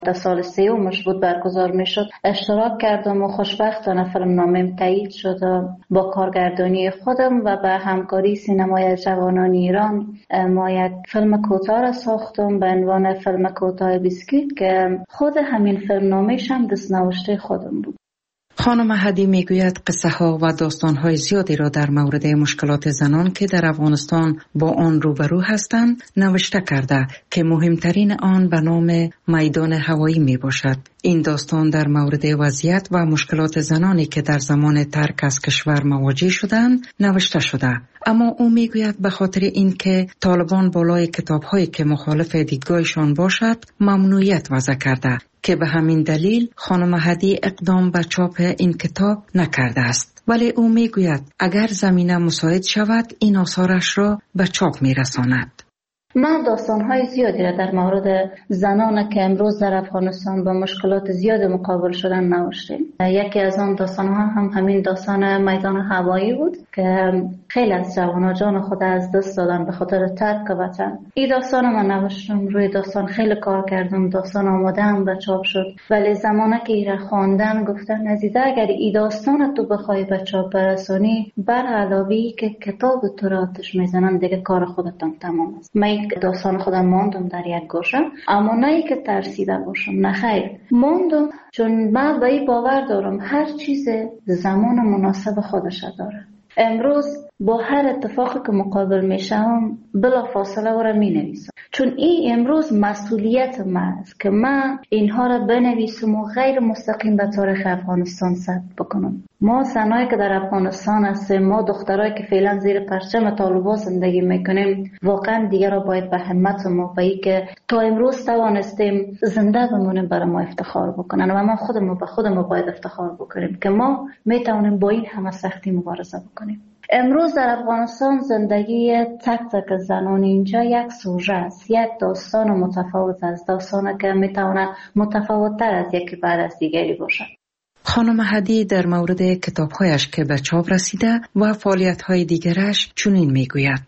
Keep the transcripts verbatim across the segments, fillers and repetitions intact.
در سال سیومش بود برگزار می شد، اشتراک کردم و خوشبختانه فیلم نامم تایید شد با کارگردانی خودم و به همکاری سینمای جوانان ایران ما یک فیلم کوتاه را ساختم به عنوان فیلم کوتاه بیسکویت که خود همین فیلم نامش هم دست نوشته خودم بود. خانم هدی میگوید قصه ها و داستان های زیادی را در مورد مشکلات زنان که در افغانستان با آن روبرو هستند نوشته کرده که مهمترین آن به نام میدان هوایی می باشد. این داستان در مورد وضعیت و مشکلات زنانی که در زمان ترک از کشور مواجه شدند نوشته شده. اما او میگوید به خاطر اینکه طالبان بالای کتاب‌هایی که مخالف دیدگاهشان باشد ممنوعیت وضع کرده که به همین دلیل خانم هدی اقدام به چاپ این کتاب نکرده است. ولی او میگوید اگر زمینه مساعد شود این آثارش را به چاپ میرساند. من داستان‌های زیادی را در مورد زنان که امروز در افغانستان با مشکلات زیاد مقابل شدن نوشتم. یکی از آن داستان‌ها هم همین داستان میدان هوایی بود که خیلی از جوانان جان خود از دست دادن به خاطر ترک وطن. این داستان من نوشتم، روی داستان خیلی کار کردم، داستان آماده‌ام و چاپ شد. ولی زمانی که این را خواندن گفتن عزیزه اگر این داستان تو بخوای به چاپ برسانی بر علاوه که کتاب تو را آتش میزنن دیگه کار خودتان تمام است. داستان خودم ماندم در یک گوشه، اما نه ای که ترسیده باشم، نه خیر، ماندم چون من به این باور دارم هر چیز زمان مناسب خودش داره. امروز با هر اتفاقی که مقابل میشم بلا فاصله او را می نویسم، چون این امروز مسئولیت من است که من اینها را بنویسم و غیر مستقیم به تاریخ افغانستان ثبت بکنم. ما زنایی که در افغانستان هستیم، ما دخترایی که فعلا زیر پرچم طالبان زندگی میکنیم، واقعا دیگه را باید به همت ما به این که تا امروز توانستیم زنده بمونیم برای ما افتخار بکنن و ما خودمون به خودمون باید افتخار بکنیم که ما میتونیم با این همه سختی مبارزه بکنیم. امروز در افغانستان زندگی تک تک زنان اینجا یک سوژه است، یک داستان متفاوت است، داستانی که میتونه متفاوت‌تر از یکی بعد از دیگری باشد. خانم هدی در مورد کتاب‌هایش که به چاپ رسیده و فعالیت‌های دیگرش چنین میگوید: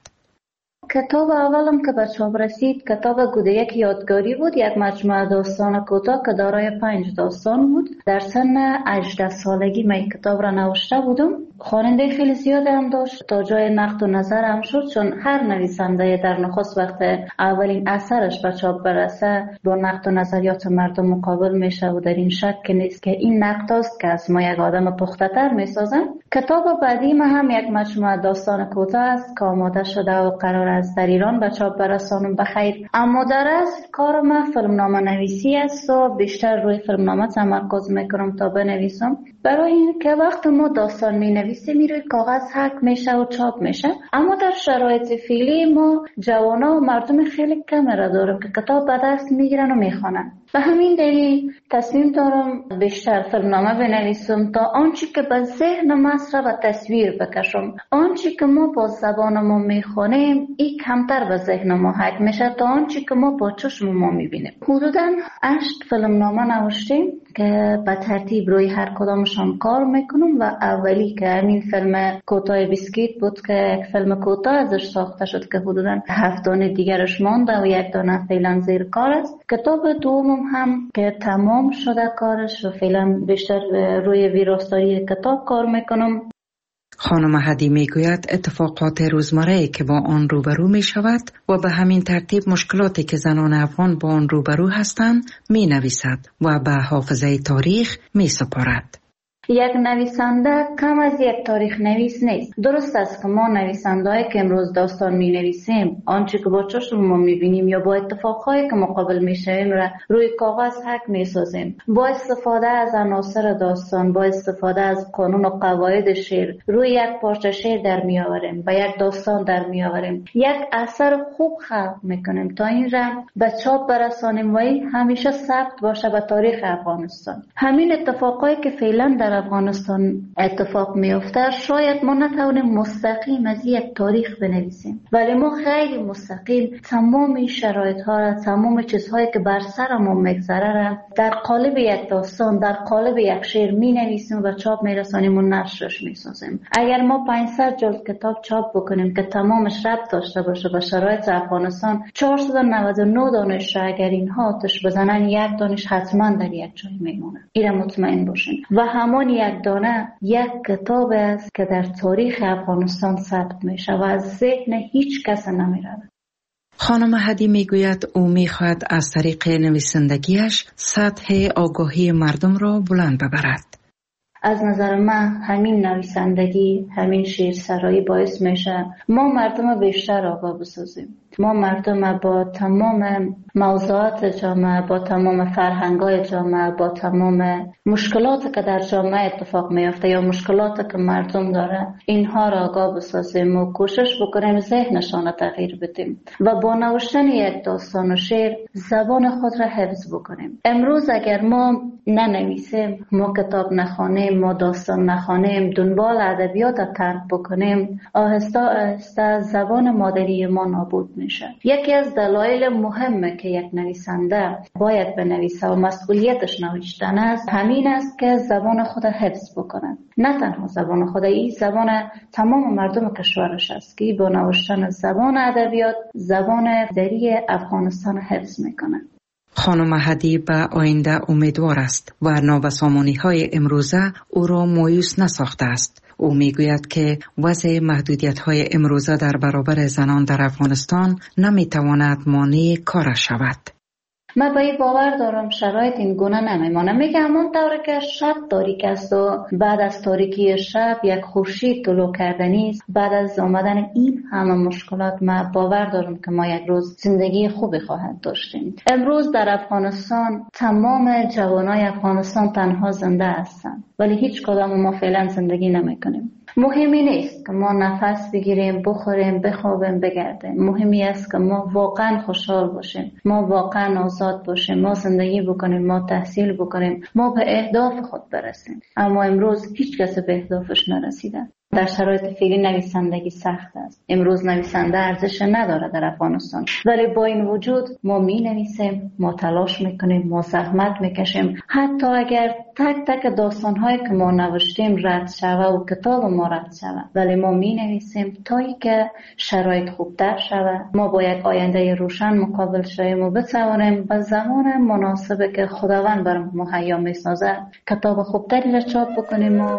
کتاب اولم که به چاپ رسید کتاب گودیک یادگاری بود، یک مجموعه داستان کوتاه که دارای پنج داستان بود. در سن هجده سالگی من کتاب را نوشته بودم. خواننده خیلی زیاد هم داشت، تا جای نقد و نظر هم شد، چون هر نویسنده در نخست وقت اولین اثرش به چاپ برسه با نقد و نظریات مردم مقابل میشه و در این شک نیست که این نقد است که از ما یک آدم پخته تر میسازن. کتاب بعدی ما هم یک مجموعه داستان کوتاه است که آماده شده و قرار است در ایران به چاپ برسانم بخیر. اما در اصل کار من فیلمنامه نویسی است و بیشتر روی فیلمنامه تمرکز میکنم تا بنویسم، برای این که وقت ما داستان می نویسیم روی کاغذ حک میشه و چاپ میشه. اما در شرایط فعلی ما جوانا و مردم خیلی کم را دارم که کتاب به دست میگیرن و میخوانن. به همین دلیل تصمیم دارم بیشتر فیلمنامه بنویسم تا آنچه که به ذهن مصر و تصویر بکشم. آنچه که ما با زبان ما میخوانیم این کمتر به ذهن ما حک میشه تا آنچه که ما با چشم ما میبینیم. حدوداً هشت فیلمنامه نوشتیم که به ترتیب روی هر کدامشان کار میکنم و اولی که همین فیلم کوتاه بیسکویت بود که یک فیلم کوتاه ازش ساخته شد که حدوداً هفت دانه دیگرش مانده و یک دانه فعلا زیر کار است. کتاب دومم هم که تمام شده کارش و فعلا بیشتر روی ویراستاری کتاب کار میکنم. خانم هدی میگوید اتفاقات روزمره که با آن روبرو می شود و به همین ترتیب مشکلاتی که زنان افغان با آن روبرو هستند می نویسد و به حافظه تاریخ می سپارد. یک نویسنده کم از یک تاریخ نویس نیست. درست است که ما نویسنده‌ای که امروز داستان می نویسیم آنچه که با چشم ما می بینیم یا با اتفاقهایی که مقابل می شویم را روی کاغذ حک می سازیم. با استفاده از عناصر داستان، با استفاده از قانون و قواعد شعر روی یک پارچه شعر در می آوریم و یک داستان در می آوریم. یک اثر خوب خلق می کنیم تا این را به چاپ برسانیم و این همیشه ثبت باشه به تاریخ افغانستان. همین اتفاقایی که فعلا در در افغانستان اتفاق میفته، شاید ما نتوانیم مستقیم از یک تاریخ بنویسیم، ولی ما خیلی مستقیم تمام شرایط ها را، تمام چیزهایی که بر سر ما میگذره را در قالب یک داستان، در قالب یک شعر می نویسیم و چاپ می رسانیم و نشرش می سازیم. اگر ما پانصد جلد کتاب چاپ بکنیم که تمامش ربط داشته باشه به شرایط افغانستان، چهارصد و نود و نه دانش را اگر اینها آتش بزنن، یک دانش حتما در یک جای میمونه. اینا مطمئن باشین. و همان یک دانه یک کتاب است که در تاریخ افغانستان ثبت میشه و از ذهن هیچ کس نمیره. خانم هدی میگوید او میخواهد از طریق نویسندگیش سطح آگاهی مردم را بلند ببرد. از نظر من همین نویسندگی، همین شعرسرایی باعث میشه ما مردم بیشتر آگاه بسازیم. ما مردم با تمام موضوعات جامعه، با تمام فرهنگ‌های جامعه، با تمام مشکلاتی که در جامعه اتفاق میفته یا مشکلاتی که مردم داره، اینها را آگاه بسازیم و کوشش بکنیم ذهنشان را تغییر بدیم و با نوشتن یک داستان و شعر زبان خود را حفظ بکنیم. امروز اگر ما ننویسیم، ما کتاب نخوانیم، ما داستان نخوانیم، دنبال ادبیات را ترک بکنیم، آهسته آهسته زبان مادری ما نابود میشه. یکی از دلایل مهمه که یک نویسنده باید بنویسه و مسئولیتش نوشتن است، همین است که زبان خود حفظ بکنه. نه تنها زبان خود، این زبان تمام مردم کشورش است که با نوشتن زبان ادبیات زبان مادری افغانستان حفظ میکنه. خانم هدی به آینده امیدوار است و نابسامانی های امروزه او را مایوس نساخته است. او میگوید که وضع محدودیت های امروزه در برابر زنان در افغانستان نمیتواند مانع کارش شود. من به این باور دارم شرایط این گونه نمیمانه. میگه همون طوری که شب تاریک است و بعد از تاریکی شب یک خورشید طلوع کردنی است، بعد از آمدن این همه مشکلات من باور دارم که ما یک روز زندگی خوبی خواهد داشتیم. امروز در افغانستان تمام جوانای افغانستان تنها زنده هستند، ولی هیچ کدام ما فعلا زندگی نمیکنیم. مهمی نیست که ما نفس بگیریم، بخوریم، بخوابیم، بگردیم. مهمی است که ما واقعا خوشحال باشیم، ما واقعا آزاد باشیم، ما زندگی بکنیم، ما تحصیل بکنیم، ما به اهداف خود برسیم. اما امروز هیچ کس به اهدافش نرسیده. در شرایط فعلی نویسندگی سخت است. امروز نویسنده ارزش نداره در افغانستان، ولی با این وجود ما می نویسیم، ما تلاش میکنیم، ما زحمت میکشیم. حتی اگر تک تک داستانهایی که ما نوشتیم رد شوه و کتاب ما رد شوه، ولی ما می نویسیم تا ای که شرایط خوبتر شوه. ما با یک آینده روشن مقابل شویم و بتوانیم به زمان مناسبی که خداوند برام مهیا میسازه کتاب خوبتری را چاپ بکنیم. و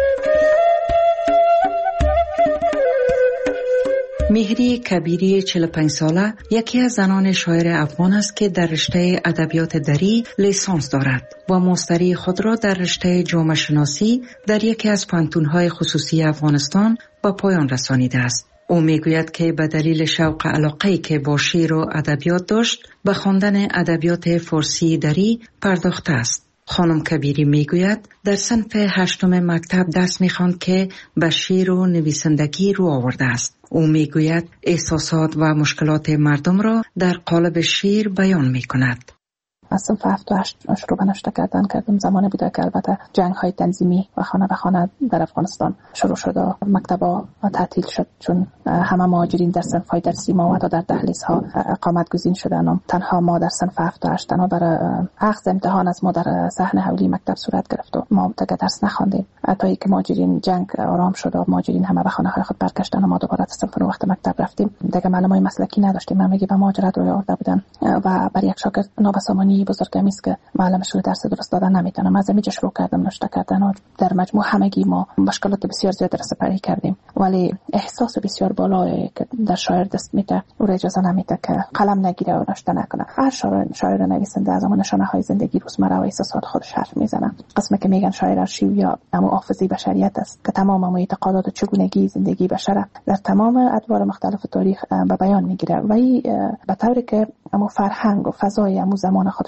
مهری کبیری چهل و پنج ساله یکی از زنان شاعر افغان است که در رشته ادبیات دری لیسانس دارد و ماستری خود را در رشته جامعه شناسی در یکی از پانتون‌های خصوصی افغانستان به پایان رسانیده است. او میگوید که به دلیل شوق علاقه‌ای که با شعر و ادبیات داشت به خواندن ادبیات فارسی دری پرداخته است. خانم کبیری میگوید در صنف هشتم مکتب درس میخواند که به شعر و نویسندگی رو آورده است. او میگوید احساسات و مشکلات مردم را در قالب شعر بیان میکند. از صنف هفت و هشت شروع به نوشته کردن کردم. زمانی بوده که البته جنگ های تنظیمی و خانه به خانه در افغانستان شروع شد و مکتب‌ها تعطیل شد، چون همه مهاجرین در صنف های درسی ما و تا در دهلیزها اقامت گزین شدن. تنها ما در صنف هفت و هشت تنها برای اخذ امتحان از ما در صحن حولی مکتب صورت گرفت و ما دیگه درس نخواندیم تا اینکه مهاجرین جنگ آرام شد و مهاجرین همه به خانه های خود برگشتن و ما دوباره از صنف وقت مکتب رفتیم. دیگه معلمای مسلکی نداشتیم. من میگم به مهاجرت روی آورده بودن و برای یک شاگرد نابسامانی بزرگمی است که معلمش رو درس درست دادن نمیتونه. از اینجا شروع کردم نوشته کردن و در مجموع همگی ما مشکلات بسیار زیاد را سپری کردیم، ولی احساس بسیار بالایی که در شاعر دست میده او را اجازه نمیده که قلم نگیره و نوشته نکنه. هر شاعر شاعر نویسنده از نشانه های زندگی روزمره و احساسات خودش حرف میزنه. قسمی که میگن شاعر ارشیو یا اما حافظه بشریت است که تمام اما اعتقادات و چگونگی زندگی بشر در تمام ادوار مختلف تاریخ به بیان میگیره و به طوری که اما فرهنگ و فضای امو زمان خودش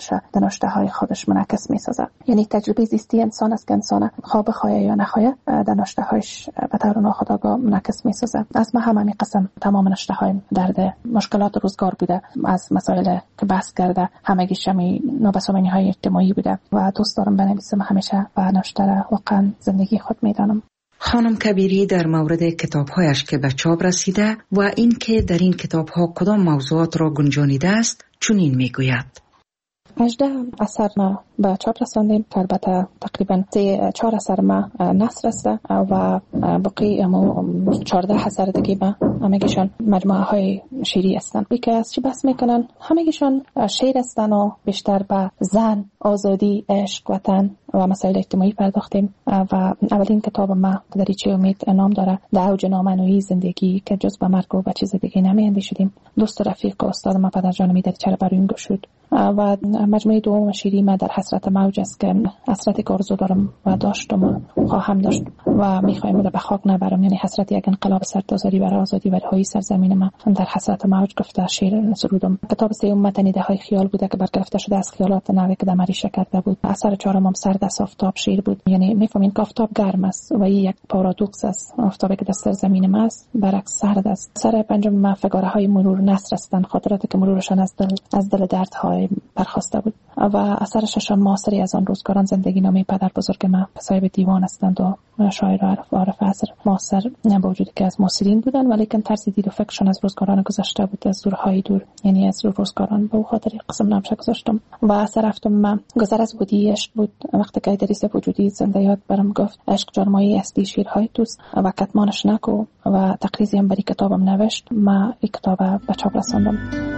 خودش در نوشته های خودش منعکس می‌سازه. یعنی تجربه زیستی انسان است که انسان خواب بخواه یا نخواه در نوشته هایش به طور ناخودآگاه منعکس می‌سازه. از ما هم همین قسم تمام نوشته های درد مشکلات روزگار بوده، از مسائل که بحث کرده همگیش همی نابسامانی های اجتماعی بوده و دوست دارم بنویسم همیشه و نوشته را واقعا زندگی خود میدانم. خانم کبیری در مورد کتاب‌هایش که به چاپ رسیده و این که در این کتاب‌ها کدام موضوعات را گنجانیده است چنین میگوید: هجده اثر ما به چاپ رساندیم که البته تقریبا سه چهار اثر ما نثر است و باقی امو چهارده اثر دیگه ما همگیشان مجموعه های شعری هستند. که از چی بحث میکنن؟ همگیشان شعر هستند و بیشتر به زن، آزادی، عشق، وطن و مسائل اجتماعی پرداختیم و اولین کتاب ما دریچه امید نام داره، در اوج نامنویی زندگی که جز به مرگ و به چیز دیگه نمی‌اندیشیدیم. دوست و رفیق و استاد ما پدرجان می دریچه را برای این گشود و مجموعه دوم شیری ما در حسرت موج است که حسرتی که آرزو دارم و داشتم و خواهم داشت و میخوایم را به خاک نبرم، یعنی حسرت یک انقلاب سرتاسری برای آزادی و رهایی سرزمین ما در حسرت موج گفته شعر سرودم. کتاب سوم متنیده های خیال بوده که برگرفته شده از خیالات نوی که دمریشه کرده بود. اثر چهارم هم سرد از آفتاب شعر بود، یعنی میفهمین که آفتاب گرم است و این یک پارادوکس است، آفتابی که در سرزمین ما است برعکس سرد است. اثر پنجم ما فگاره های مرور نثر هستند، خاطراتی که مرورشان از دل از دل دردهای برخواسته بود. و اثر ششم معاصری از آن روزگاران زندگی نامه پدر بزرگ ما، صاحب دیوان هستند و شاعر و عارف عارف عصر معاصر، نه با وجودی که از معاصرین بودن ولیکن طرز دید و فکرشون از روزگاران گذشته بود، از دورهای دور، یعنی از روزگاران به خاطر قسم نامش گذاشتم. و اثر هفتم ما گذر از بودی عشق بود، وقتی که ادریس وجودی زنده یاد برام گفت عشق جرمایی استی شیرهای توست و کتمانش نکو و تقریزی هم بری کتابم نوشت. ما این کتاب به چاپ رساندم.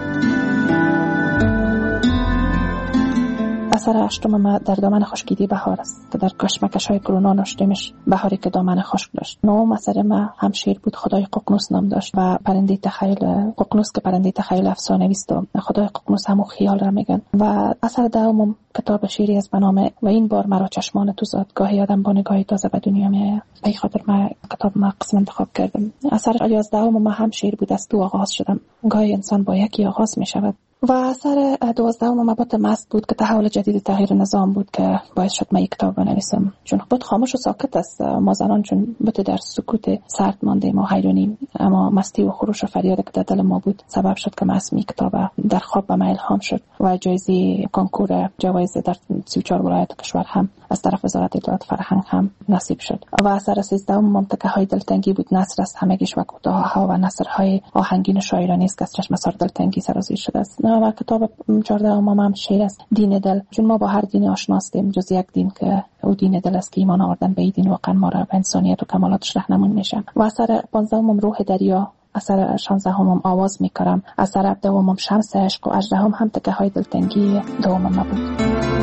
اثر هشتم ما در دامن خشکیدی بهار است که در کشمکش های کرونا نوشتیمش، بهاری که دامن خشک داشت. نهم اثر ما هم شعر بود، خدای ققنوس نام داشت و پرنده تخیل ققنوس که پرنده تخیل افسانه‌ای است و خدای ققنوس همو خیال را میگن. و اثر دهم کتاب شعری است به نام و این بار مرا چشمان تو زاد، گاهی آدم با نگاهی تازه به دنیا میآید. به خاطر ما کتاب ما قسم انتخاب کردم. اثر یازدهم ما هم شعر بود، از تو آغاز شدم، گاهی انسان با یکی آغاز میشود. و اثر دوازدهم مبات مست بود که تحول جدید تغییر نظام بود که باعث شد من یک کتاب بنویسم، چون بود خاموش و ساکت است. ما زنان چون بود در سکوت سرد ماندیم و حیرانیم، اما مستی و خروش و فریاد که در دل ما بود سبب شد که من اسمی کتاب در خواب به من الهام شد و جایزه کنکور جوایز در سی و چهار ولایت کشور هم از طرف وزارت اطلاعات فرهنگ هم نصیب شد. و اثر سیزدهم ممتکه های دلتنگی بود، نثر است همگیش و کوتاه‌ها و نثرهای آهنگین شاعرانه است که از چشم سر دلتنگی سرازیر شده است. و کتاب چهاردهم ما هم شعر است، دین دل، چون ما با هر دین آشنا هستیم جز یک دین که او دین دل است که ایمان آوردن به این دین واقعا ما را به انسانیت و کمالاتش راهنمون میشه. و اثر پانزدهم روح دریا، اثر شانزدهم آواز میکرم، اثر هفدهم شمس عشق و هجدهم هم تکه های دلتنگی دوم ما بود.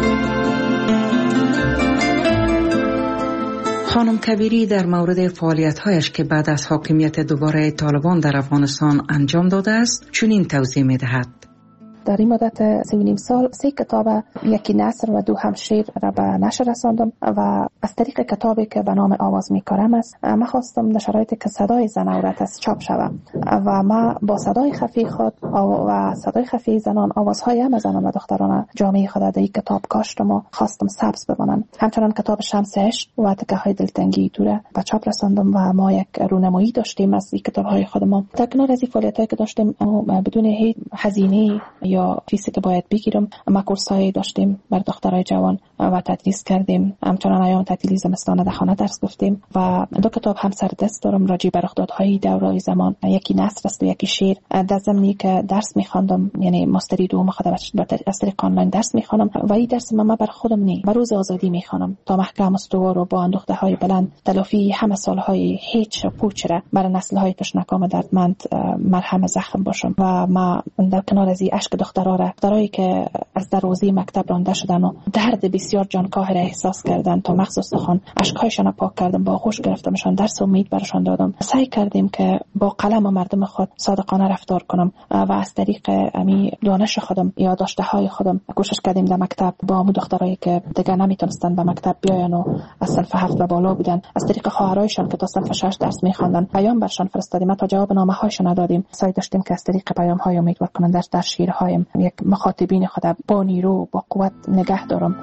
خانم کبیری در مورد فعالیت‌هایش که بعد از حاکمیت دوباره طالبان در افغانستان انجام داده است چنین توضیح می‌دهد: در این مدت سی و نیم سال سه کتاب، یکی نثر و دو هم شعر را به نشر رساندم و از طریق کتابی که به نام آواز میکارم است من خواستم در شرایطی که صدای زن عورت است چاپ شود و ما با صدای خفی خود و صدای خفی زنان آوازهای هم زنان و دختران جامعه خود در این کتاب کاشتم و خواستم سبز بمانند. همچنان کتاب شمس عشق و تکه های دلتنگی دوره به چاپ رساندم و ما یک رونمایی داشتیم از این کتاب‌های خودمان. در کنار از این فعالیت‌هایی که داشتیم بدون هیچ هزینه یا فیسی که باید بگیرم، ما کورس‌هایی داشتیم بر دخترای جوان و تدریس کردیم. همچنان ایام تعطیلی زمستان در خانه درس گفتیم و دو کتاب هم سر دست دارم راجع به رخدادهای دورای زمان، یکی نثر است و یکی شعر. در زمانی که درس می‌خواندم، یعنی ماستری دوم خود از طریق آنلاین درس می‌خوانم و این درس من بر خودم نی بر روز آزادی می‌خوانم تا محکم استوار و با اندوخته‌های بلند تلافی همه سال‌های هیچ پوچ را بر نسل‌های تشنکام دردمند مرهم زخم باشم. و ما در کنار از اشک دخترها را دخترایی که از دروازه مکتب رانده شدن و درد بسیار بسیار جانکاه را احساس کردن تا مغز استخوان اشک‌هایشان پاک کردم، با آغوش گرفتمشان، درس امید برشان دادم. سعی کردیم که با قلم و مردم خود صادقانه رفتار کنم و از طریق امی دانش خودم یا داشته های خودم کوشش کردیم در مکتب با امو دخترایی که دیگه نمیتونستن به مکتب بیاین و از صنف هفت و بالا بودن، از طریق خواهرایشان که تا صنف شش درس میخواندن پیام برشان فرستادیم تا جواب نامه هایشان دادیم. سعی داشتیم که از طریق پیام های امیدوار کننده در شیرهایم یک مخاطبین خود با نیرو با قوت نگه دارم.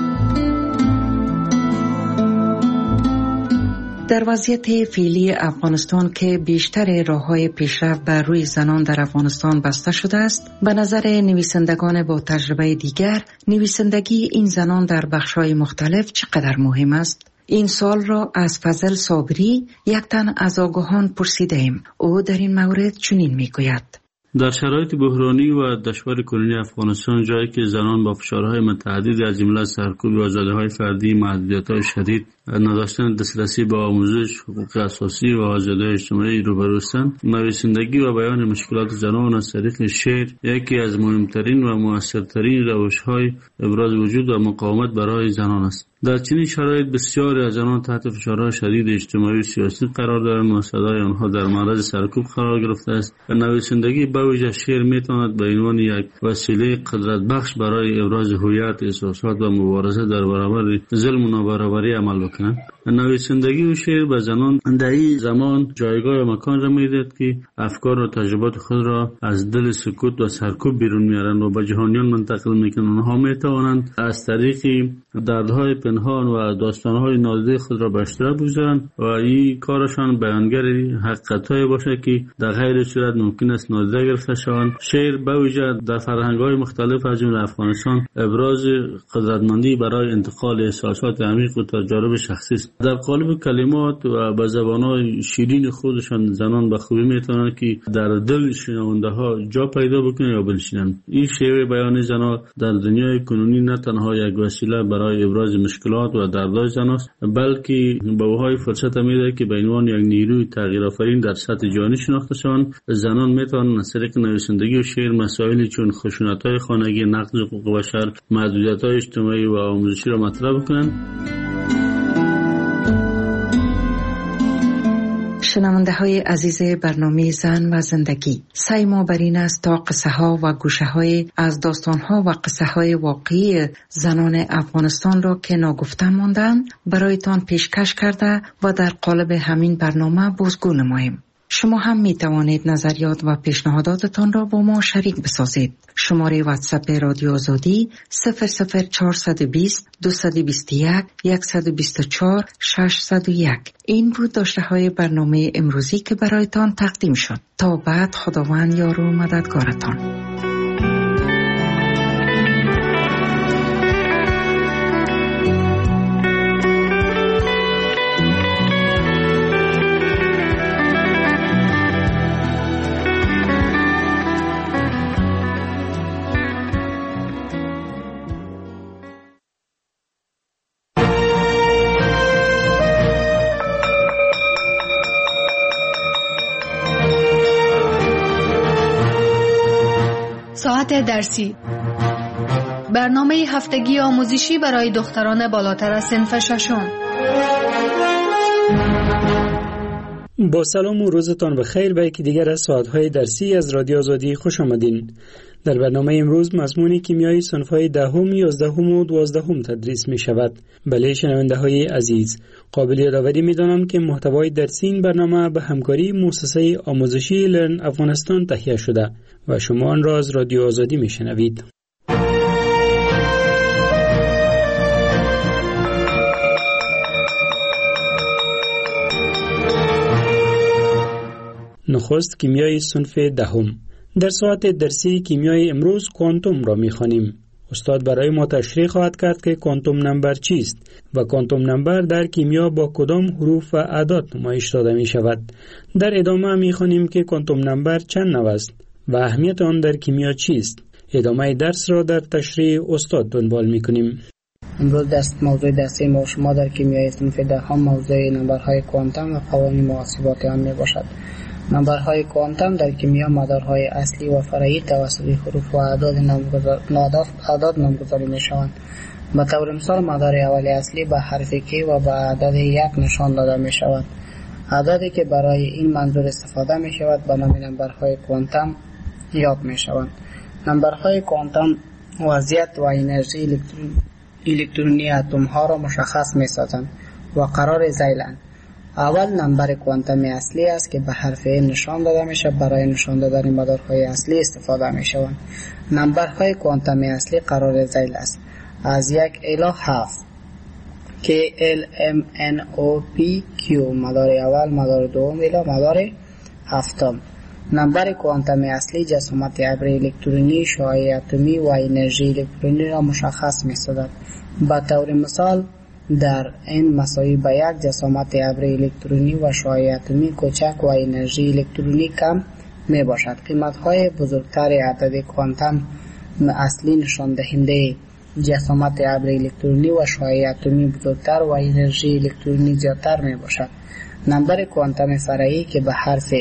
در وضعیت فعلی افغانستان که بیشتر راه‌های پیشرفت بر روی زنان در افغانستان بسته شده است، به نظر نویسندگان با تجربه دیگر نویسندگی این زنان در بخش‌های مختلف چقدر مهم است؟ این سوال را از فضل صابری، یک تن از آگاهان پرسیدیم. او در این مورد چنین میگوید: در شرایط بحرانی و دشوار کنونی افغانستان، جایی که زنان با فشارهای متعددی از جمله سرکوب آزادی‌های فردی، محدودیت‌های شدید، نداشتن دسترسی به آموزش، حقوق اساسی و آزادی‌های اجتماعی روبرو هستند، نویسندگی و بیان مشکلات زنان از طریق شعر یکی از مهمترین و مؤثرترین روش‌های ابراز وجود و مقاومت برای زنان است. در چنین شرایط بسیاری از زنان تحت فشارهای شدید اجتماعی و سیاسی قرار دارند و صدای آنها در معرض سرکوب قرار گرفته است. نویسندگی به ویژه شعر میتواند به عنوان یک وسیله قدرت بخش برای ابراز هویت، احساسات و مبارزه در برابر ظلم و نابرابری عمل بکند. نویسندگی و شعر به زنان در این زمان جایگاه و مکان را میدهد که افکار و تجربات خود را از دل سکوت و سرکوب بیرون میارند و به جهانیان منتقل میکنند. آنها میتوانند از طریق دردهای پنهان و داستانهای نادیده خود را به اشتراک بگذارند و این کارشان بیانگر حقیقت‌های باشد که در غیر صورت ممکن است نادیده گرفته شوند. شعر به ویژه در فرهنگ‌های مختلف از جمله افغانستان ابراز قدرتمندی برای انتقال احساسات عمیق و تجارب شخصی است. در قالب کلمات و به زبان‌های شیرین خودشان زنان به خوبی میتوانند که در دل شنونده‌ها جا پیدا بکنند یا بنشینند. این شیوه بیان زنان در دنیای کنونی نه تنها یک وسیله برای ابراز مشکلات و دردهای زنان است، بلکه به اوهای فرصت میده که به عنوان یک نیروی تغییرآفرین در سطح جهانی شناخته شوند. زنان میتوانند از طریق نویسندگی و شعر مسائلی چون خشونت‌های خانگی، نقض حقوق بشر، محدودیت‌های اجتماعی و آموزشی را مطرح کنند. شنونده های عزیز برنامه زن و زندگی، سعی ما بر این است تا قصه ها و گوشه های از داستان ها و قصه های واقعی زنان افغانستان را که ناگفته ماندند برایتان پیشکش کرده و در قالب همین برنامه بازگو نماییم. شما هم می توانید نظریات و پیشنهاداتتان را با ما شریک بسازید. شماره واتساپ رادیو آزادی صفر صفر چهارصد و بیست دویست و بیست و یک صد و بیست و چهار ششصد و یک. این بود داشته های برنامه امروزی که برایتان تقدیم شد. تا بعد، خداوند یار و مددگارتان. ساعت درسی، برنامه هفتگی آموزشی برای دختران بالاتر از صنف ششم. با سلام و روزتان بخیر به یکی دیگر از ساعت‌های درسی از رادیو آزادی خوش آمدین. در برنامه امروز مضمون کیمیای صنف‌های دهم، یازدهم و دوازدهم تدریس می شود. بله شنونده‌های عزیز، قابل یادآوری می‌دانم که محتوای درسی این برنامه به همکاری مؤسسه آموزشی لرن افغانستان تهیه شده و شما آن را از رادیو آزادی می‌شنوید. نخست کیمیای صنف دهم. در ساعت درسی کیمیای امروز کوانتوم را می‌خوانیم. استاد برای ما تشریح خواهد کرد که کوانتوم نمبر چیست و کوانتوم نمبر در کیمیا با کدام حروف و اعداد نمایش داده می شود. در ادامه می خوانیم که کوانتوم نمبر چند نوع است و اهمیت آن در کیمیا چیست. ادامه درس را در تشریح استاد دنبال می کنیم. امروز دست موضوع درسی ما شما در کیمیای صنف دهم موضوع نمبرهای کوانتوم و قوانین محاسبات آن می باشد. نمبرهای کوانتوم در کیمیا مدارهای اصلی و فرعی توسط حروف و اعداد نامگذاری اعداد نامگذاری می شوند. به طور مثال مدار اولی اصلی به حرف کی و به عدد یک نشان داده می شود. عددی که برای این منظور استفاده می شود به نام نمبرهای کوانتم یاد می شوند. نمبرهای کوانتم وضعیت و انرژی الکترون الکترونی اتم ها را مشخص می سازند و قرار ذیلند. اول نمبر کوانتم اصلی است که به حرف نشان داده می شود. برای نشان دادن مدارهای اصلی استفاده می شوند. نمبرهای کوانتم اصلی قرار ذیل است از یک الی هفت که ال ام ان او پی کیو مدار اول، مدار دوم الی مدار هفتم. نمبر کوانتم اصلی جسامت ابر الکترونی، شعاع اتمی و انرژی الکترونی را مشخص می سازد. به طور مثال در n مساوی به یک جسامت ابر الکترونی و شعاع اتمی کوچک و انرژی الکترونی کم می باشد. قیمت های بزرگتر عدد کوانتم اصلی نشان دهنده جسامت ابر الکترونی و شعاع اتمی بزرگتر و انرژی الکترونی زیادتر می باشد. نمبر کوانتم فرعی که به حرف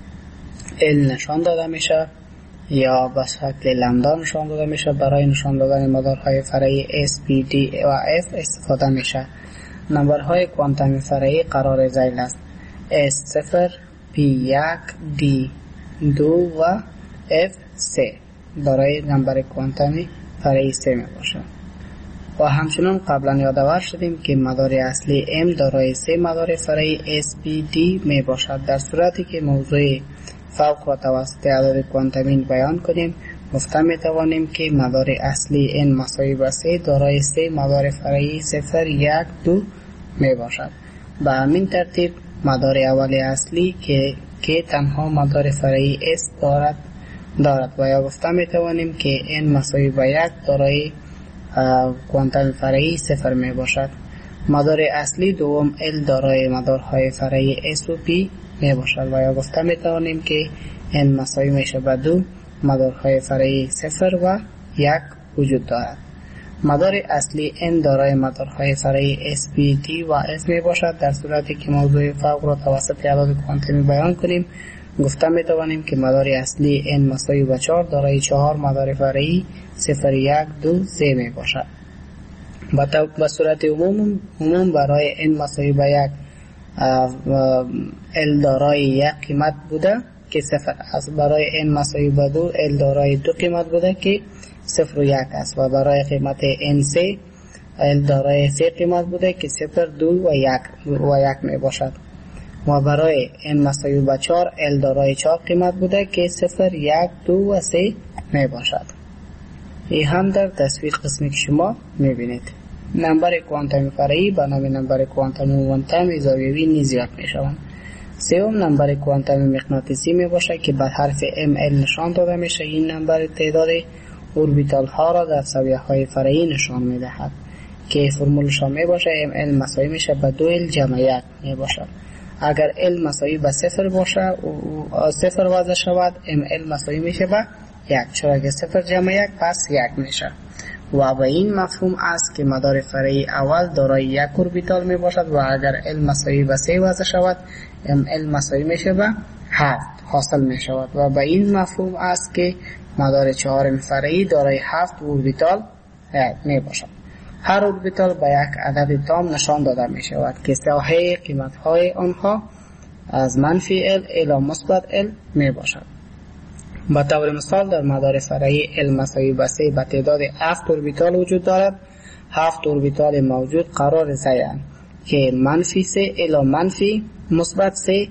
L نشان داده میشه یا به شکل لمدا نشان داده میشه برای نشان دادن مدارهای فرعی S, P, D و F استفاده میشه. نمبرهای کوانتم فرعی قرار ذیل است S صفر، P یک، D دو و F سه برای نمبر کوانتم فرعی سه می باشد. و همچنان قبلا یادآور شدیم که مدار اصلی M دارای سه مدار فرعی S, P, D می باشد. در صورتی که موضوع فوق و توسط عدد کوانتمی بیان کنیم گفته می توانیم که مدار اصلی n مساوی به سه دارای سه مدار فرعی صفر، یک، دو می باشد. به همین ترتیب مدار اولی اصلی که که تنها مدار فرعی s دارد دارد و یا گفته می توانیم که n مساوی به یک دارای کوانتم فرعی صفر می باشد. مدار اصلی دوم L دارای مدارهای فرعی S و P می باشد و یا گفته می توانیم که n مساوی میشه به دو مدارهای فرعی صفر و یک وجود دارد. مدار اصلی n دارای مدارهای فرعی S, P, D و F می باشد. در صورتی که موضوع فوق را توسط عدد کوانتمی بیان کنیم گفته می توانیم که مدار اصلی n مساوی به چهار دارای چهار مدار فرعی صفر، یک، دو، سه می باشد. به صورت عموم عموم برای n مساوی به یک L دارای یک قیمت بوده که صفر است. برای n مساوی به دو L دارای دو قیمت بوده که صفر و یک است و برای قیمت n سه L دارای سه قیمت بوده که صفر، دو و یک و یک می باشد و برای n مساوی به چهار L دارای چهار قیمت بوده که صفر، یک، دو و سه می باشد. این هم در تصویر قسمی که شما می بینید. نمبر کوانتم فرعی به نام نمبر کوانتم موانتم زاویه‌ای نیز یاد می شوند. سوم نمبر کوانتم مغناطیسی می باشد که به حرف ام ال نشان داده می شود. این نمبر تعداد اوربیتال ها را در زاویه های فرعی نشان می دهد که فرمولش می باشد ام ال مساوی می شود به دو ال جمع یک می باشد. اگر ال مساوی به صفر باشد و صفر وضع شود ام ال مساوی می شود به یک، چرا که صفر جمع یک پس یک می شود. و به این مفهوم است که مدار فرعی اول دارای یک اوربیتال می باشد و اگر L مساوی به سه وضع شود L مساوی می شود به هفت حاصل می شود. و به این مفهوم است که مدار چهارم فرعی دارای هفت اوربیتال می باشد. هر اوربیتال به یک عدد تام نشان داده می شود که ساحه قیمت های آنها از منفی L الی مثبت L می باشد. به طور مثال در مدار فرعی L مساوی به سه به تعداد هفت اوربیتال وجود دارد. هفت اوربیتال موجود قرار ذیلند که منفی سه الی منفی مثبت سه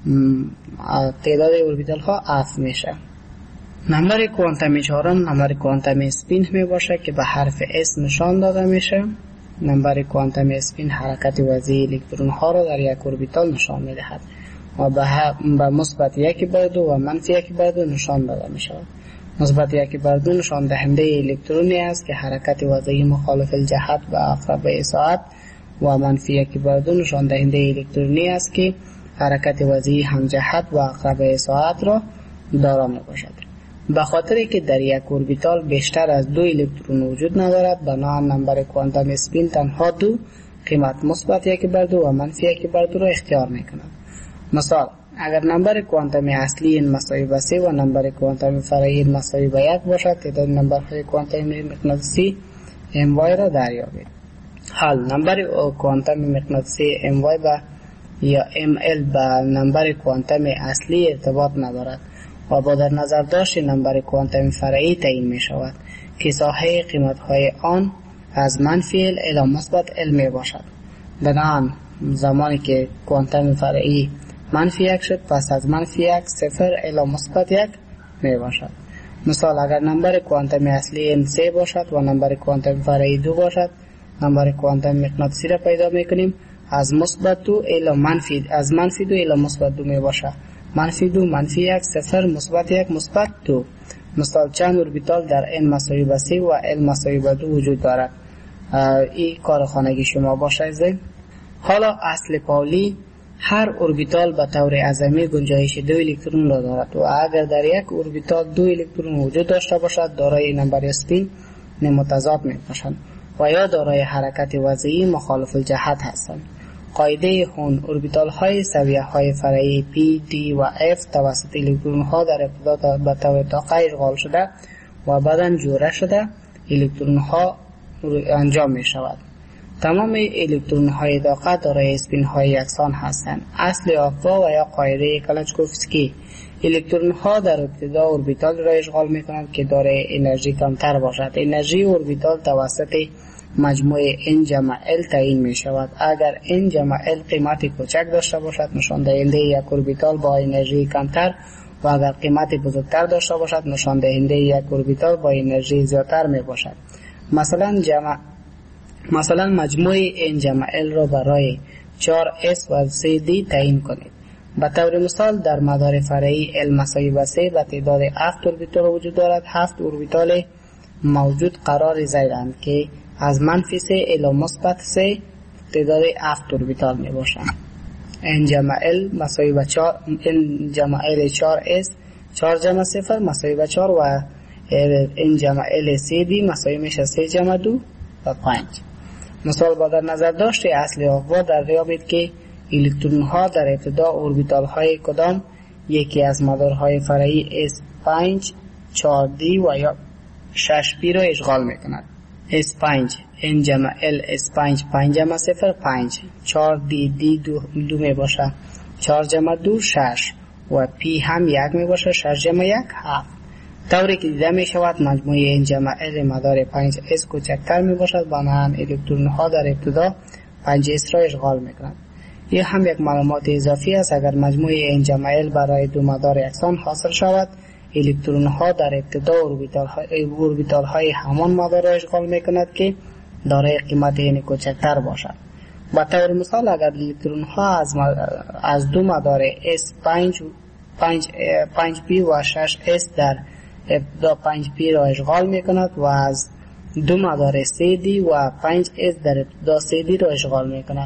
تعداد اوربیتال ها هفت میشه. نمبر کوانتمی چهارم نمبر کوانتمی اسپین می باشه که به حرف S نشان داده میشه. نمبر کوانتمی اسپین حرکت وضعی الکترون ها را در یک اوربیتال نشان می دهد و به مثبت یک بر دو و منفی یک بر دو نشان داده می شود. مثبت یک بر دو نشان دهنده الکترونی است که حرکت وضعی مخالف الجهت و عقربه ساعت و منفی یک بر دو نشان دهنده الکترونی است که حرکت وضعی همجهت و عقربه ساعت را دارا می باشد. به خاطری که در یک اوربیتال بیشتر از دو الکترون وجود ندارد بنابراین نمبر کوانتم اسپین تنها دو قیمت مثبت یک بر دو و منفی یک بر دو را اختیار می کند. مثال اگر نمبر کوانتم اصلی n مساوی به سه و نمبر کوانتم فرعی n مساوی به یک باشد تعداد نمبرهای کوانتم مغناطیسی ام وای را دریابید. حال نمبر کوانتوم مغناطیسی ام وای با یا ام ال با نمبر کوانتوم اصلی ارتباط ندارد و با در نظر داشت نمبر کوانتوم فرعی تعیین می شود که ساحه قیمت های آن از منفی ال الی مثبت ال می باشد. بنابراین زمانی که کوانتوم فرعی منفی یک شد، پس از منفی یک صفر الی مثبت یک می باشد. مثال اگر نمبر کوانتوم اصلی ام سه باشد و نمبر کوانتوم فرعی دو باشد، نمبر کوانتوم مغناطیسی را پیدا می کنیم از مثبت دو الی منفی از منفی دو الی مثبت دو می باشد. منفی دو منفی یک صفر مثبت یک مثبت دو. مثال چند اوربیتال در n مساوی به سه و l مساوی به دو وجود دارد. این کار خانگی شما باشه. حالا اصل پاولی هر اوربیتال به طور اعظمی گنجایش دو الکترون را دارد و اگر در یک اوربیتال دو الکترون وجود داشته باشد دارای نمبر اسپین متضاد می باشند و یا دارای حرکت وضعی مخالف الجهت هستند. قاعده هون اوربیتال های سویه های فرعی P, D و F توسط الکترون ها در ابتدا به طور طاقه اشغال شده و بعداً جوره شده الکترون ها انجام می شود. تمام الکترون های طاقه دارای اسپین های یکسان هستند. اصل آقا و یا قاعده کلاشکوفسکی الکترون ها در ابتدا اوربیتال را اشغال می کنند که دارای انرژی کمتر باشد. انرژی اوربیتال توسط مجموعه n جمع l تعیین می شود. اگر n جمع l قیمت کوچک داشته باشد نشان دهنده یک اوربیتال با انرژی کمتر و اگر قیمت بزرگتر داشته باشد نشان دهنده یک اوربیتال با انرژی زیادتر می باشد. مثلا جمع مثلا مجموعه n جمع l را برای چهار اس و سه دی تعیین کنید. به طور مثال در مدار فرعی l مساوی به سه و تعداد هفت اوربیتال وجود دارد. هفت اوربیتال موجود قرار زیرند که از منفی سه الی مثبت سه تعداد هفت اوربیتال می باشند. n جمع l مساوی به چهار n جمع l چهار اس چهار جمع صفر مساوی به چهار و n جمع l سه دی مساوی میشه سه جمع دو و پنج. مثال با در نظر داشته اصل آقا دریابید که الکترون ها در ابتدا اوربیتال های کدام یکی از مدارهای فرعی اس پنج چهار دی و یا شش پی را اشغال می کند. اس پنج n جمع l اس پنج پنج جمع صفر پنج چهار دی دی دو, دو می باشه چهار جمع دو شش و پی هم یک می باشه شش جمع یک هفت. طوری که دیده می شود مجموعه n جمع l مدار پنج اس کوچکتر می باشد بنابراین الکترون ها در ابتدا پنج اس را اشغال می کنند. این هم یک معلومات اضافی است. اگر مجموعه n جمع l برای دو مدار یکسان حاصل شود الکترون ها در ابتدا اوربیتال های اوربیتال های همان مدار را اشغال می کند که دارای قیمت n کوچکتر باشد. به طور مثال اگر الکترون ها از از دو مدار s پنج پنج پی و شش اس در ابتدا پنج پی را اشغال می کند و از دو مدار سه دی و پنج اس در ابتدا سه دی را اشغال می کند.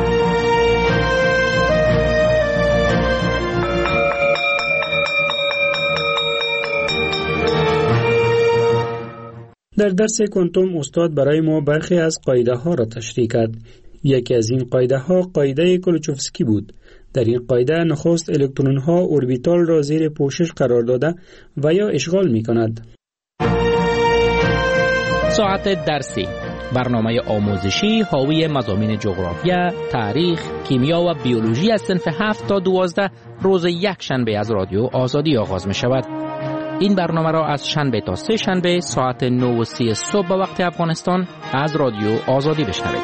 در درس کوانتوم استاد برای ما برخی از قاعده ها را تشریح کرد. یکی از این قاعده ها قاعده کلوچوفسکی بود. در این قاعده نخست الکترون ها اوربیتال را زیر پوشش قرار داده و یا اشغال می کند. ساعت درسی، برنامه آموزشی حاوی مضامین جغرافیا، تاریخ، کیمیا و بیولوژی از صنف هفت تا دوازده روز یک شنبه از رادیو آزادی آغاز می شود. این برنامه را از شنبه تا سه شنبه ساعت نه و سی صبح به وقت افغانستان از رادیو آزادی بشنوید.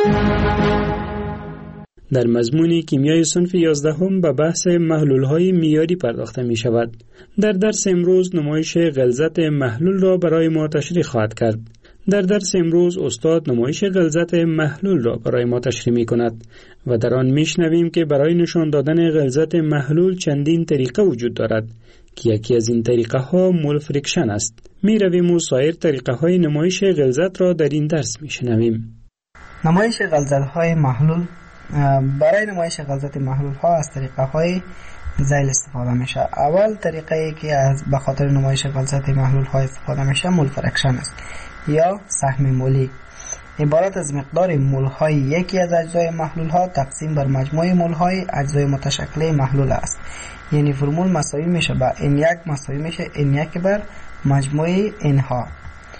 در مضمون کیمیای صنف یازدهم به بحث محلول‌های معیاری پرداخته می شود. در درس امروز نمایش غلظت محلول را برای ما تشریح خواهد کرد. در درس امروز استاد نمایش غلظت محلول را برای ما تشریح می کند و در آن می شنویم که برای نشان دادن غلظت محلول چندین طریقه وجود دارد که یکی از این طریقه ها مول فریکشن است. می رویم و سایر طریقه های نمایش غلظت را در این درس می شنویم. نمایش غلظت های محلول. برای نمایش غلظت محلول ها از طریقه های ذیل استفاده میشه. اول طریقه ای که از به خاطر نمایش غلظت محلول ها استفاده میشه مول فریکشن است یا سهم مولی. عبارت از مقدار مول های یکی از اجزای محلول ها تقسیم بر مجموع مول های اجزای متشکل محلول است. یعنی فرمول مساوی میشه با ان یک مساوی میشه ان یک بر مجموع ان ها.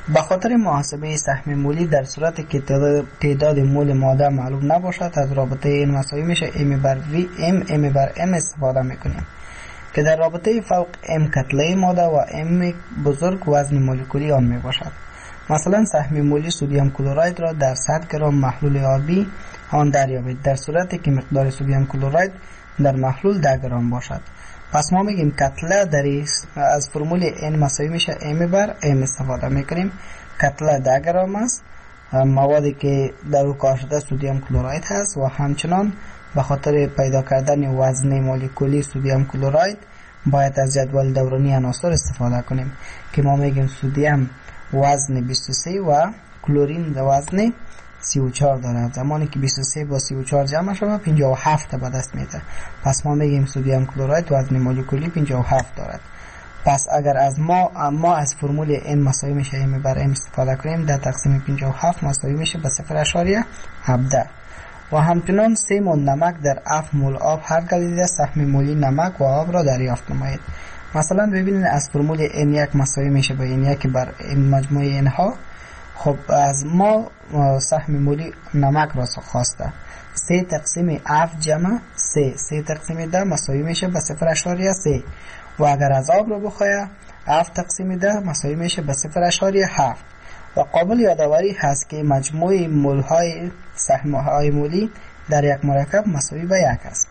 به خاطر محاسبه سهم مولی در صورتی که تعداد مول ماده معلوم نباشد از رابطه این مساوی میشه ام بر وی ام ام بر ام استفاده میکنیم که در رابطه فوق ام کتله ماده و ام بزرگ وزن مولکولی آن میباشد. مثلا سهم مولی سدیم کلراید را در صد گرم محلول آبی آن دریابید در صورتی که مقدار سدیم کلراید در محلول ده گرم باشد. پس ما میگیم کتله در از فرمول n مساوی میشه m بر m استفاده میکنیم. کتله ده گرم است، موادی که در او کار شده سدیم کلراید هست و همچنان به خاطر پیدا کردن وزن مولکولی سدیم کلراید باید از جدول دورانی عناصر استفاده کنیم که ما میگیم سدیم وزن بیست و سه و کلورین وزن سی و چهار دارد. زمانی که بیست و سه با سی و چهار جمع شود پنجاه و هفت به دست میده. پس ما میگیم سدیم کلراید وزن مولکولی پنجاه و هفت دارد. پس اگر از ما ما از فرمول n مساوی میشه m بر m استفاده کنیم ده تقسیم پنجاه و هفت مساوی میشه به صفر اشاریه هفده. و همچنان سه مول نمک در هفت مول آب هر گلیده سهم مولی نمک و آب را دریافت نمایید. مثلا ببینید از فرمول n یک مساوی میشه به n یک بر n مجموع n ها. خب از ما سهم مولی نمک را خواسته سه تقسیم هفت جمع سه سه تقسیم ده مساوی میشه به صفر اشاریه سه و اگر از آب را بخواهی هفت تقسیم ده مساوی میشه به صفر اشاریه هفت. و قابل یادآوری هست که مجموع مول های سهم های مولی در یک مرکب مساوی به یک است.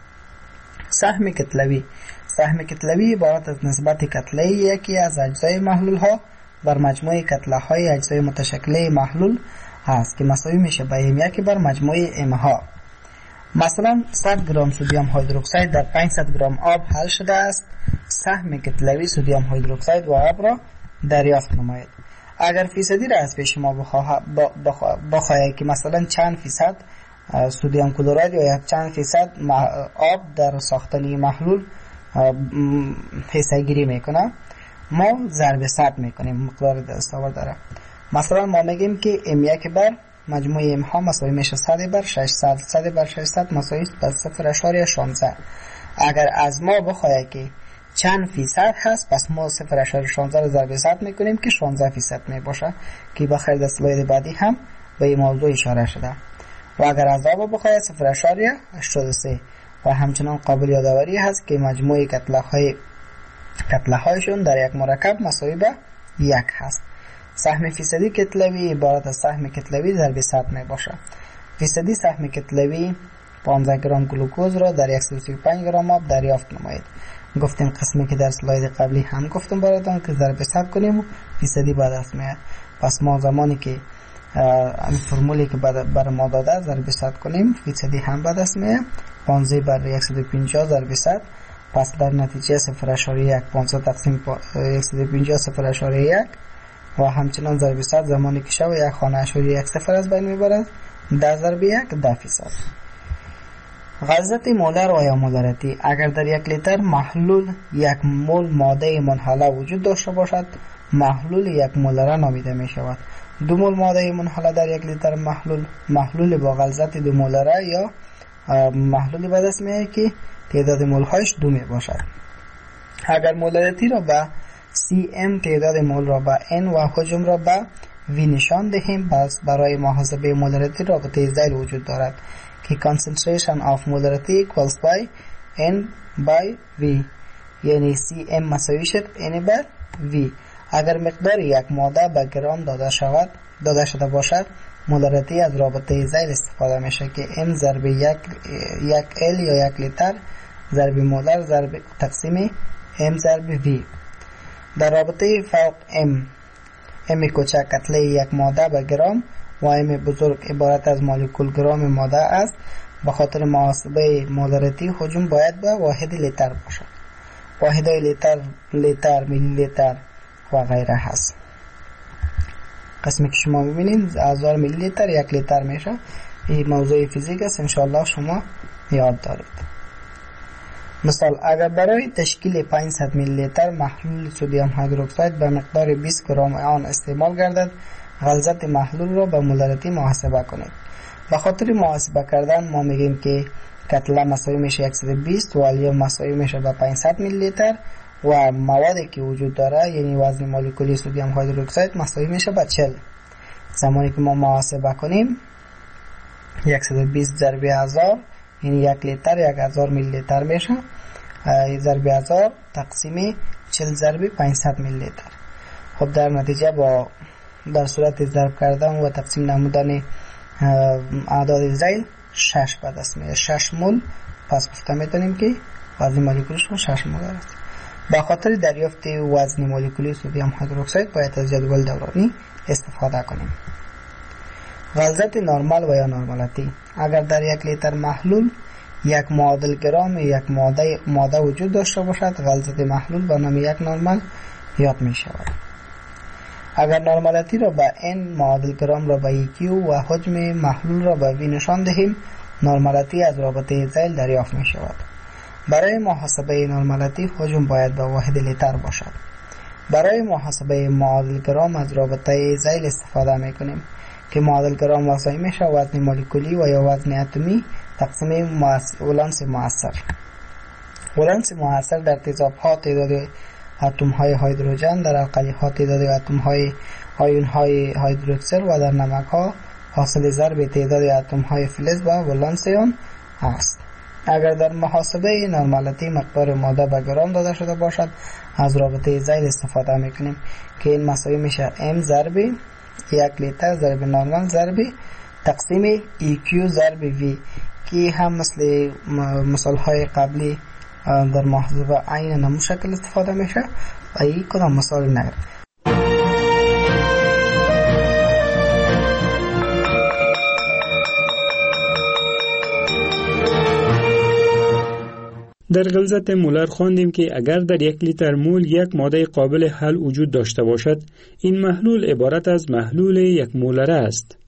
سهم کتلوی سهم کتلوی عبارت از نسبت کتله یکی از اجزای محلول ها بر مجموع کتله های اجزای متشکله محلول هست که مساوی میشه به ام یک بر مجموع ام ها. مثلا صد گرم سدیم هیدروکسید در پانصد گرم آب حل شده است. سهم کتلوی سدیم هیدروکسید و آب را دریافت نمایید. اگر فیصدی را از پیش ما بخواهید که مثلا چند فیصد سدیم کلراید یا یک چند فیصد آب در ساختن محلول حصه گیری میکنه، ما ضرب صد میکنیم مقدار دستاورد داره. مثلا ما میگیم که ام یک بر مجموع ام ها مساوی میشه صد بر ششصد صد بر ششصد مساوی به صفر اشاریه شانزده. اگر از ما بخواهد که چند فیصد هست پس ما صفر اشاریه شانزده رو ضرب صد میکنیم که شانزده فیصد میباشه که بخیر در سلاید بعدی هم به این موضوع اشاره شده. و اگر از آب بخواهد صفر اشاریه هشتاد و سه. و همچنان قابل یادآوری هست که مجموع کتله های کتله هایشون در یک مرکب مساوی به یک هست. سهم فیصدی کتلوی عبارت از سهم کتلوی ضرب صد می باشه. فیصدی سهم کتلوی پانزده گرم گلوکوز را در صد و سی و پنج گرم آب دریافت نمایید. گفتیم قسمی که در سلاید قبلی هم گفتم براتون که ضرب صد کنیم و فیصدی به دست میاد. پس ما زمانی که این فرمولی که بر ما داده ضرب صد کنیم فیصدی هم به دست میاد. پانزده بر صد و پنجاه ضرب صد، پس در نتیجه صفر اشاریه یک پانزده تقسیم صد و پنجاه صفر اشاریه یک و همچنان ضرب صد زمانی که شو یک خانه اشاریه یک صفر از بین میبرد ده ضرب یک ده فیصد. غلظت مولر و یا مولریتی اگر در یک لیتر محلول یک مول ماده منحله وجود داشته باشد محلول یک مولره نامیده می شود. دو مول ماده منحله در یک لیتر محلول محلول با غلظت دو مولره یا محلولی به دست میاد که تعداد مول هایش دو می باشد. اگر مولریتی را به سی ام تعداد مول را به n و حجم را به v نشان دهیم، پس برای محاسبه مولریتی رابطه ذیل وجود دارد که concentration of molarity equals by n by v، یعنی سی ام مساوی شد n بر v. اگر مقدار یک ماده به گرم داده شود داده شده باشد مولریتی از رابطه ذیل استفاده میشه که n ضرب یک یک l یا یک لیتر ضرب مولر ضرب تقسیم m ضرب v. در رابطه فوق m m کوچک کتله یک ماده به گرم و m بزرگ عبارت از مولکول گرم ماده است. به خاطر محاسبه مولریتی حجم باید به واحد لیتر باشد. واحدهای لیتر لیتر میلی لیتر و غیره هست. قسمی که شما میبینید هزار میلی لیتر یک لیتر میشه. این موضوع فیزیک است، انشاءالله شما یاد دارید. مثال اگر برای تشکیل پانصد میلی لیتر محلول سدیم هیدروکسید به مقدار بیست گرم آن استعمال گردد غلظت محلول را به مولریتی محاسبه کنید. به خاطر محاسبه کردن ما میگیم که کتله مساوی میشه صد و بیست و الیوم مساوی میشه به پانصد میلی لیتر و موادی که وجود داره یعنی وزن مولکولی سدیم هیدروکساید مساوی میشه با چهل. زمانی که ما محاسبه کنیم صد و بیست ضرب هزار یعنی یک لیتر یک هزار میلی لیتر میشه. ضرب هزار تقسیم چهل ضرب پانصد میلی لیتر. خب در نتیجه با در صورت ضرب کردن و تقسیم نمودن اعداد ذیل شش به دست میاد. شش مول. پس گفته میتونیم که وزن مولکولیش شش مول است. به خاطر دریافت وزن مولکولی سدیم هیدروکساید باید از جدول دورانی استفاده کنیم. غلظت نرمال و یا نرمالتی. اگر در یک لیتر محلول یک معادل گرام یک ماده ماده وجود داشته باشد، غلظت محلول به نام یک نرمال یاد می شود. اگر نرمالتی را به n، معادل گرام را به q و حجم محلول را به v نشان دهیم، نرمالتی از رابطه ذیل دریافت می شود. برای محاسبه نرمالتی حجم باید به واحد لیتر باشد. برای محاسبه معادل گرام از رابطه ذیل استفاده می کنیم که معادل گرام مساوی میشه وزن مولکولی و یا وزن اتمی تقسیم ولانس مؤثر. ولانس مؤثر در تیزاب ها تعداد اتم های هیدروژن، در القلی ها تعداد اتم های آیون های هیدروکسل و در نمک ها حاصل ضرب تعداد اتم های فلز و ولانس آن است. اگر در محاسبه نرمالتی مقدار ماده به گرام داده شده باشد، از رابطه ذیل استفاده میکنیم که این مساوی میشه m ضرب یک لیتر ضرب نرمال ضرب تقسیم ایکیو ضرب وی که هم مثل مثال های قبلی در محاسبه عین نمو شکل استفاده میشه و این کدام مثال نگرد. در غلظت مولر خواندیم که اگر در یک لیتر مول یک ماده قابل حل وجود داشته باشد، این محلول عبارت از محلول یک مولره است.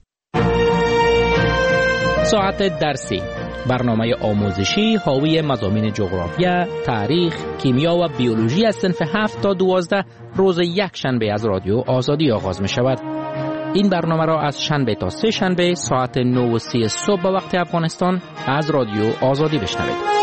ساعت درسی، برنامه آموزشی حاوی مضامین جغرافیا، تاریخ، کیمیا و بیولوژی از صنف هفت تا دوازده روز یک شنبه از رادیو آزادی آغاز می شود. این برنامه را از شنبه تا سه شنبه ساعت نه و سی صبح به وقت افغانستان از رادیو آزادی بشنوید.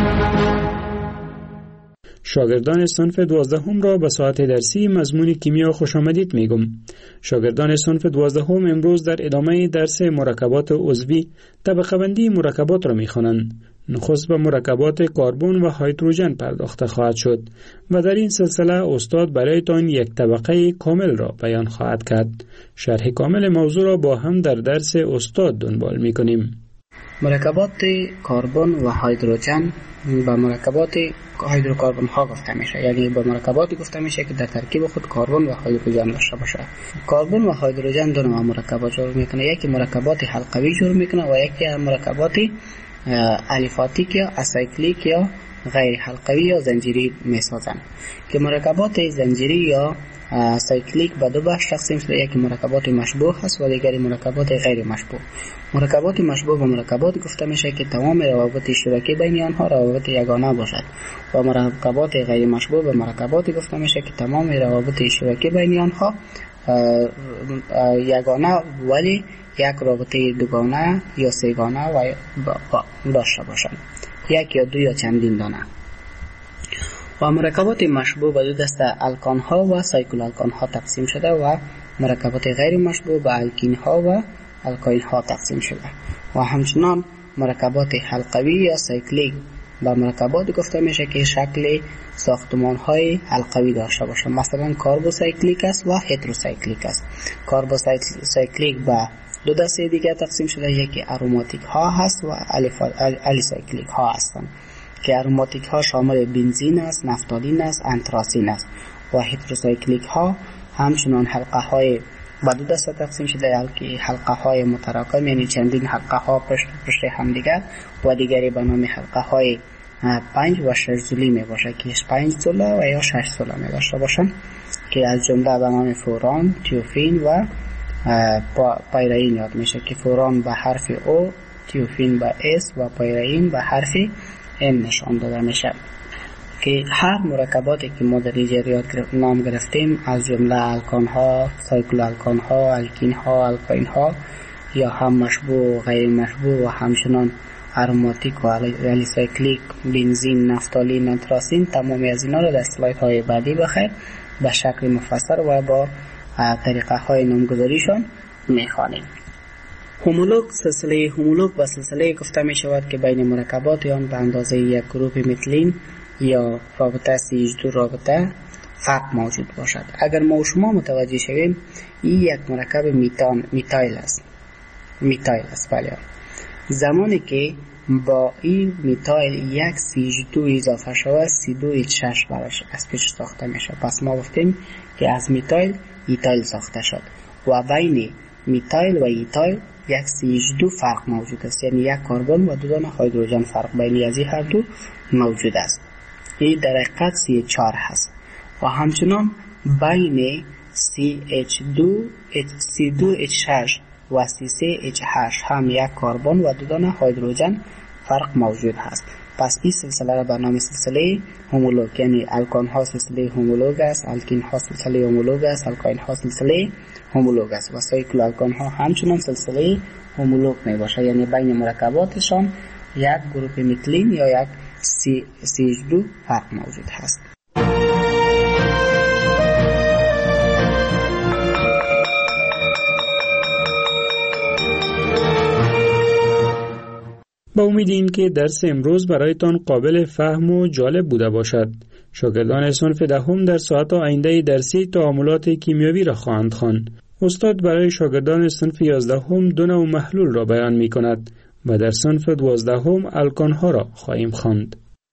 شاگردان صنف دوازدهم را به ساعت درسی مضمون کیمیا خوش آمدید میگم. شاگردان صنف دوازدهم امروز در ادامه درس مرکبات عضوی طبقه بندی مرکبات را میخوانند. نخست به مرکبات کربن و هیدروژن پرداخته خواهد شد و در این سلسله استاد برایتان یک طبقه کامل را بیان خواهد کرد. شرح کامل موضوع را با هم در درس استاد دنبال میکنیم. مرکبات کربن و هیدروژن به مرکبات هیدروکربن ها گفته میشه، یعنی به مرکباتی گفته میشه که در ترکیب خود کربن و هیدروژن داشته باشه. کربن و هیدروژن دو نوع مرکبات جور میکنه، یکی مرکبات حلقوی جور میکنه و یکی مرکبات الیفاتیک یا اسایکلیک یا غیر حلقوی یا زنجیری میسازن. که مرکبات زنجیری یا سایکلیک به دو بخش تقسیم شده، یکی مرکبات مشبوه هست و دیگری مرکبات غیر مشبوه. مرکبات مشبوه به مرکبات گفته میشه که تمام روابط شبکی بین آنها روابط یگانه باشد و مرکبات غیر مشبوه به مرکبات گفته میشه که تمام روابط شبکی بین آنها یگانه ولی یک رابطه دوگانه یا سه‌گانه و داشته باشند، یک یا دو یا چندین دانه. و مرکبات مشبوه به دو دسته الکان ها و سایکل الکان ها تقسیم شده و مرکبات غیر مشبوه به الکین ها و الکاین ها تقسیم شده. و همچنان مرکبات حلقوی یا سایکلیک به مرکبات گفته میشه که شکل ساختمان های حلقوی داشته باشه، مثلا کاربوسایکلیک است و هتروسایکلیک است. کاربوسایکلیک به دو دسته دیگه تقسیم شده، یکی اروماتیک ها هست و الیسایکلیک ها هستند که اروماتیک ها شامل بنزین است، نفتالین است، انتراسین است و هتروسایکلیک ها همچنان حلقه های به دو دسته تقسیم شده، که حلقه های متراکم یعنی چندین حلقه ها پشت پشت هم دیگر و دیگری به نام حلقه های پنج و شش زولی می باشه که پنج زوله و یا شش زوله می داشته باشن که از جمله به نام فوران، تیوفین و پایرین یاد میشه که فوران به حرف او، تیوفین به اس و پایرین به حرف ام نشان داده میشه. که هر مرکباتی که ما در اینجا نام گرفتیم از جمله الکان ها، سایکل الکان ها، الکین ها، الکاین ها یا هم مشبوه و غیر مشبوه و همچنان آروماتیک و الیسایکلیک، بنزین، نفتالین، آنتراسین، تمامی از اینا رو در اسلاید های بعدی بخیر به شکل مفصل و با طریقه های نامگذاریشان میخوانیم. هومولوگ، سلسله هومولوگ و سلسله گفته می شود که بین مرکبات آن به اندازه یک گروپ متلین یا رابطه سی اچ دو رابطه فرق موجود باشد. اگر ما و شما متوجه شویم این یک مرکب میتان میتایل است. میتایل است بله. زمانی که با این میتایل یک سی اچ دو اضافه شود سی دو اچ شش براش از پیش ساخته میشه. پس ما گفتیم که از میتایل ایتایل ساخته شد و بین میتایل و ایتایل یک سی اچ دو فرق موجود است، یعنی یک کربن و دو دانه هیدروژن فرق بین از این هر دو موجود است. این در حقیقت سی چهار هست و همچنان بین سی اچ دو سی دو اچ شش و سی سه اچ هشت هم یک کربن و دو دانه هیدروژن فرق موجود هست. پس این سلسله را به نام سلسله هومولوگ، یعنی الکان ها سلسله هومولوگ است، الکین ها سلسله هومولوگ است، الکاین ها سلسله هومولوگ است و سایکلو الکان ها همچنان سلسله هومولوگ می باشه، یعنی بین مرکباتشان یک گروپ متلین یا یک سی اچ دو فرق موجود هست. با امید این که درس امروز برایتان قابل فهم و جالب بوده باشد. شاگردان صنف دهم در ساعت آینده درسی تعاملات کیمیاوی را خواهند خواند. استاد برای شاگردان صنف یازدهم دو نوع محلول را بیان می کند و در صنف دوازدهم الکان ها را خواهیم خواند.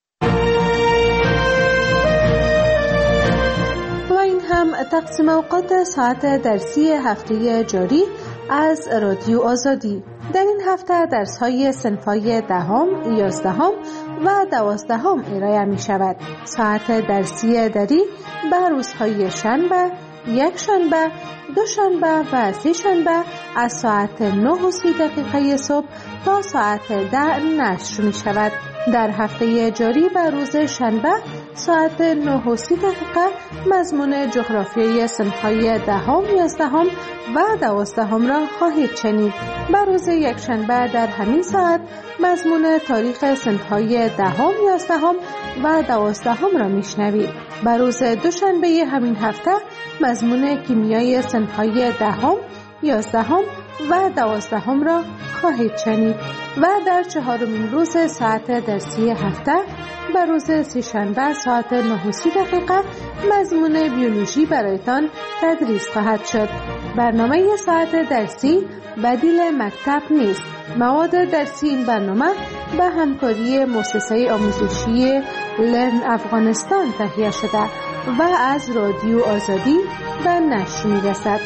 و این هم تقسیم اوقات ساعت درسی هفته جاری از رادیو آزادی. در این هفته درس های صنف‌های دهم، یازدهم و دوازدهم ارائه می شود. ساعت درسی دری به روزهای شنبه، یک شنبه، دو شنبه و سه شنبه از ساعت نه و سی دقیقه صبح تا ساعت ده نشر می شود. در هفته جاری به روز شنبه ساعت نه و سی دقیقه مضمون جغرافیای صنف‌های دهم، یازدهم و دوازدهم را خواهید شنید. به روز یک شنبه در همین ساعت مضمون تاریخ صنف‌های دهم، یازدهم و دوازدهم را میشنوید. به روز دوشنبه همین هفته مضمون کیمیای صنف‌های دهم، یازدهم و دوازدهم را خواهید شنید و در چهارمین روز ساعت درسی هفته به روز سه‌شنبه ساعت نه و سی دقیقه مضمون بیولوژی برایتان تدریس خواهد شد. برنامه ساعت درسی بدیل مکتب نیست. مواد درسی این برنامه به همکاری مؤسسه آموزشی لرن افغانستان تهیه شده و از رادیو آزادی به نشر می‌رسد.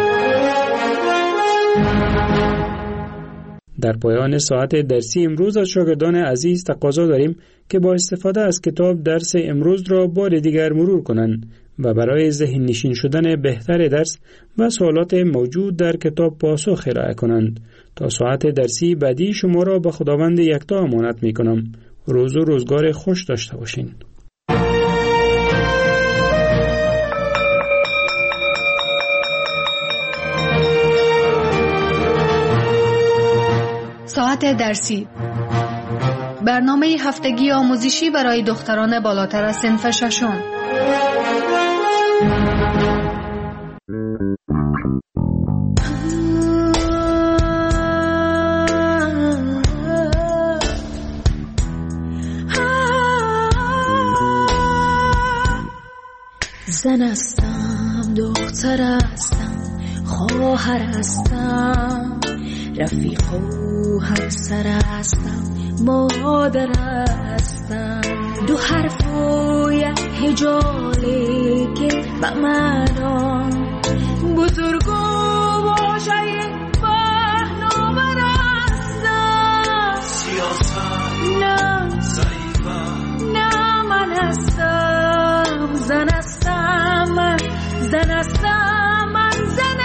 در پایان ساعت درسی امروز از شاگردان عزیز تقاضا داریم که با استفاده از کتاب درس امروز را بار دیگر مرور کنند و برای ذهن نشین شدن بهتر درس و سوالات موجود در کتاب پاسخ ارائه کنند. تا ساعت درسی بعدی شما را به خداوند یکتا امانت می کنم. روز و روزگار خوش داشته باشین. ساعت درسی، برنامه هفتگی آموزشی برای دختران بالاتر از صنف ششم. زن هستم، دختر هستم، خواهر هستم، رفیق و همسر هستم، مادر هستم. دو حرف و یک هجاله که به منام بزرگ و باشه یک پهناور هستم. سیاست نه ضعیفم، نه من هستم زن هستم، من زن هستم، من زن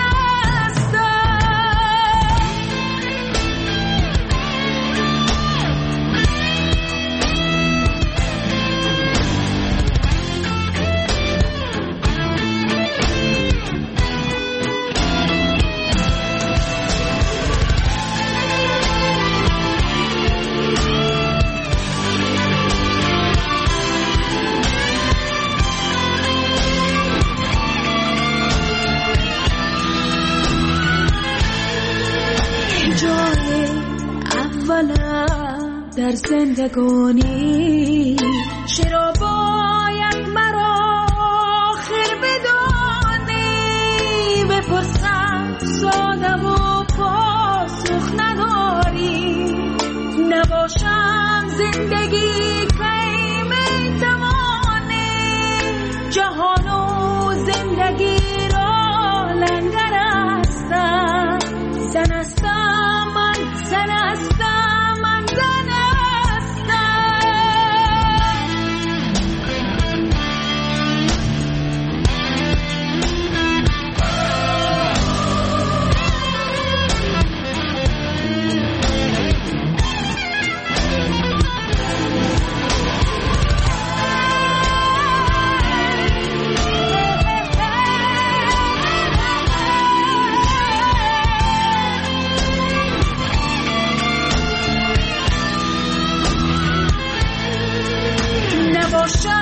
در زندگانی، چرا باید مرا آخر بدانی؟ بپرسم ساده و پاسخ نداری، نباشم زندگی کی میتوانی؟ جهان و زندگی را لنگر هستم، زن هستم من، زن هستم من، زن نباشم